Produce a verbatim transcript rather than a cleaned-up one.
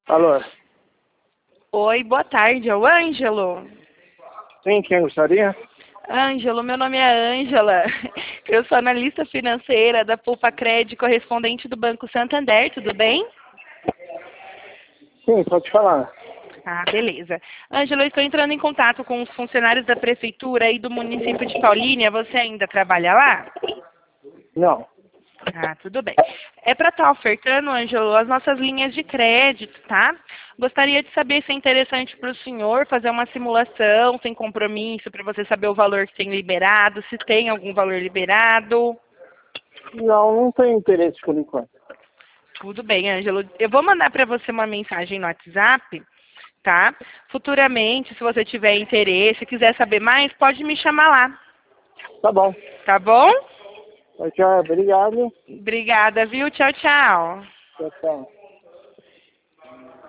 Alô? Oi, boa tarde, é o Ângelo. Sim, quem gostaria? Ângelo, meu nome é Ângela. Eu sou analista financeira da Pulpa Cred, correspondente do Banco Santander, tudo bem? Sim, pode falar. Ah, beleza. Ângelo, eu estou entrando em contato com os funcionários da Prefeitura e do município de Paulínia. Você ainda trabalha lá? Não. Ah, tudo bem. É para estar ofertando, Ângelo, as nossas linhas de crédito, tá? Gostaria de saber se é interessante para o senhor fazer uma simulação sem compromisso, para você saber o valor que tem liberado, se tem algum valor liberado. Não, não tenho interesse por enquanto. Tudo bem, Ângelo. Eu vou mandar para você uma mensagem no WhatsApp, tá? Futuramente, se você tiver interesse, quiser saber mais, pode me chamar lá, Tá bom. tá bom? Tchau, obrigado. Obrigada, viu? Tchau, tchau. Tchau, tchau.